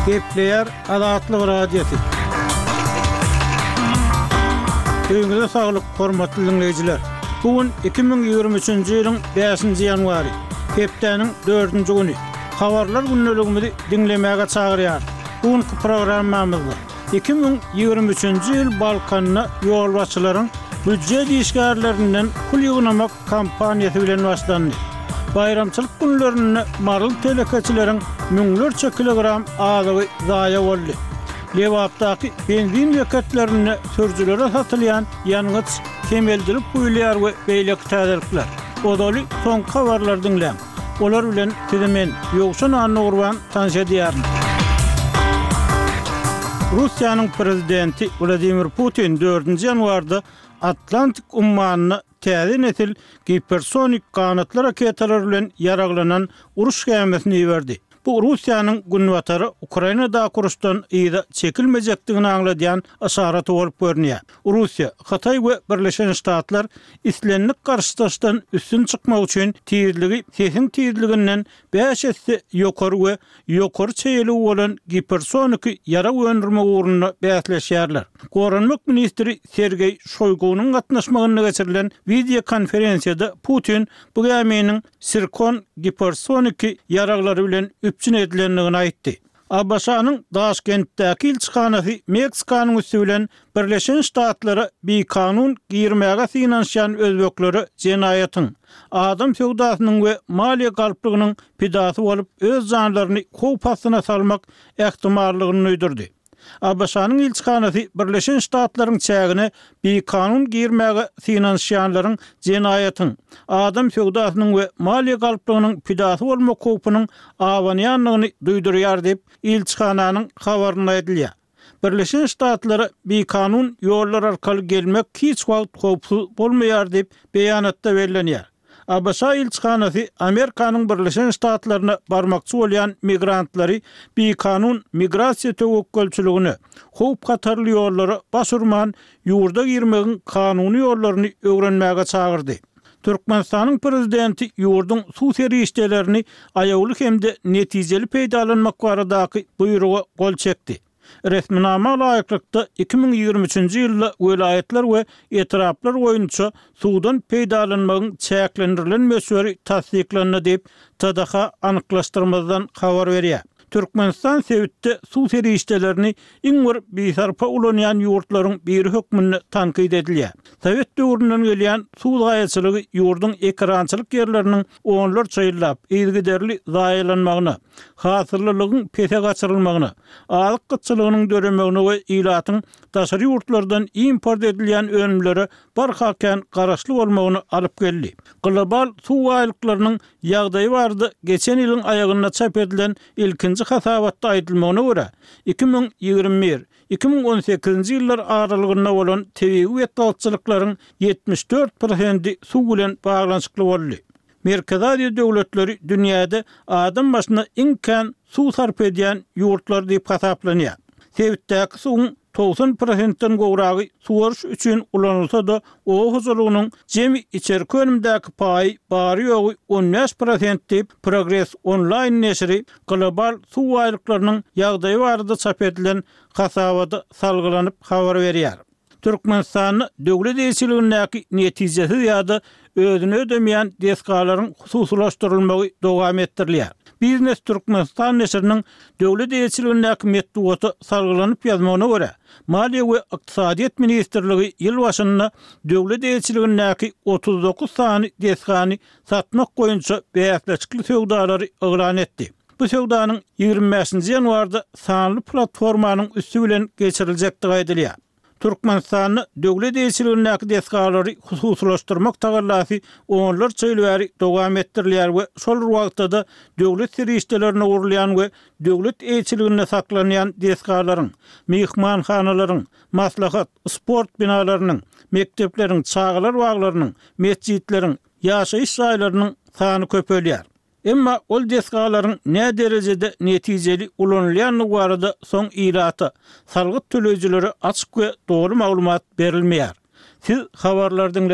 Kepler Adatlyk radiosi. Öňüňizde saglyk, hormatly dinleýijiler. Bugün 2023-nji ýylyň 5-nji ýanwary, hepdeniň 4-nji güni. Habarlar günneligimizi dinlemäge çagyrýar. Bugünkü programmamyzda 2023-nji ýyl Balkanyna ýol başçylaryň büdjet işgärlerinden pul ýygynamak kampaniýasy bilen başlandy. Bayramçylyk günlerinde marul telekeçileriň müňlerçe kilogram azygy zaya boldy. Lewapdaky benzin ýeketlerini sürjülere satylýan ýangyç temeldilip goýulýar we beýleki täzelikler. Odaly soň habarlar dinläň. Olar bilen tidemen ýokşan anny gurban tanşadýar. Russiýanyň prezidenti Vladimir Putin 4-nji ýanwarda Atlantik ummanyny täze nesil hipersonik kanatly raketalar bilen ýaraglanan uruş gemesini berdi. Bu Russiýanyň günwatary Ukrainada kuruşdan ýa-da çekilmejekdigini aňladýan aşaraty bolup görünýär. Russiýa, Hatay we Birleşen Ştatlar islenlik garşydaşdan üstün çykmak üçin tiyirligi, sesin tiyirliginden 5 esse ýokary we ýokary çeýeli bolan hipersonik ýara öndürme uğruna bäsleşýärler. Goranmak ministri Sergey Shoygunyň gatnaşmagyna geçirilen video konferensiýada Putin bu geminiň sirkon hipersonik ýaraglary bilen üpçün edilenligini aýtdy. Abaşanyň Daşkentdäki ilçihanasy Meksikanyň üstü bilen Birleşen Ştatlara bir kanun girmäge finansiýan özbekleri jenaýatyň, adam söwdasynyň we maliýe galplygynyň pidasy bolup öz janlaryny howp astyna salmak ähtimallygyny öýdürdi. Abaşanyň ilçihanasy Birleşen Ştatlaryň çägine bir kanun girmäge finansiýanlaryň jenaýatyň, adam söwdasynyň we maliýe galplygynyň pidasy bolmak howpynyň awanýanlygyny duýdurýar diýip ilçihananyň habaryna edilýär. Birleşen Ştatlary bir kanun ýollar arkaly gelmek hiç wagt howpsuz bolmaýar diýip beýanatda bellenýär. Abaşa ilçihanasy Amerikanyň Birleşen Ştatlaryna barmakçy bolýan migrantlary bir kanun migrasiýa töwekkülçiligini, howp gatarly ýollary başurman ýurda girmegiň kanuny ýollaryny öwrenmäge çagyrdy. Türkmenistanyň prezidenti ýurdun suw serişdelerini aýawly hemde netijeli peýdalanmak baradaky buýruga gol çekdi. Resminama laýyklykda 2023-nji ýylda welaýetler we etraplar boýunça suwdan peýdalanmagyň çäklendirilen mösüri tasdiklandy diýip TDH anyklaşdyrmadan habar berýär. Türkmenistan Sewitde suw serişdelerini iňňir biýsarpa ulanýan ýurtlaryň bir hökmüni tankyd edilýär. Sowet döwründen gelýän suw zaýaçylygy ýurdun ekrançylyk ýerleriniň onlarça ýyllap ýygyderli zaýalanmagyna, hasyrlylygyň pese gaçyrylmagyna, alyk gytçylygynyň döremegine we ýylatyň daşary ýurtlardan import edilýän önümlere barhaken garaşly bolmagyny alyp geldi. Global suw aýlyklarynyň ýagdaýy bardy geçen ýylyň aýagyna çap edilen ilkinji hasabatda aýdylmagyna görä 2021-2018-nji ýyllar aralygyna bolan tebii wetdalçylyklaryň 74% suw bilen baglanşykly boldy. Merkezi Aziýa döwletleri dünýäde adam başyna iň suw sarp edýän ýurtlar diýip hasaplanýar. Sewitdäki suwun 90%-den gowragy suwaryş üçin ulanylsa da o huzurlugynyň jemi içerki önümdäki paýy bary ýogy 15% diýip Progress Online neşri global suw aýlyklarynyň ýagdaýy barada çap edilen hasabada salgylanyp habar berýär. Türkmenistany döwlet eýçiligindäki netijesi ýa-da özüne ödemeýän deskalaryň hususlaşdyrylmagy dowam etdirilýär. Biznes Türkmenistan neşriniň döwlet eýçiligindäki metdugaty salgylanyp ýazmagyna görä, Maliýe we Ykdysadyýet ministrligi ýyl başynda döwlet eýçiligindäki 39 sany deskany satmak boýunça bäsleşikli söwdalary eglan etdi. Bu söwdanyň 25-nji ýanwarda sanly platformanyň üstü bilen geçiriljekdigi aýdylýar. Türkmenistany döwlet eýçiligindäki deskalary hususlaşdyrmak tagallasy onlarça ýyl bäri dowam etdirilýär we şol wagtda döwlet serişdelerini urlayan we döwlet eýçiliginde saklanýan deskalaryň, mehmanhanalaryň, maslahat, sport binalarynyň, mektepleriň, çağlar baglarynyň, mescitleriň, ýaşaýyş ýaýlarynyň sany köpelýär. Emma ol deskalaryň ne derejede netijeli ulanylýanlygy barada soň ýylaty salgyt töleýijileri açyk we dogry maglumat berilmeýär. Siz habarlardan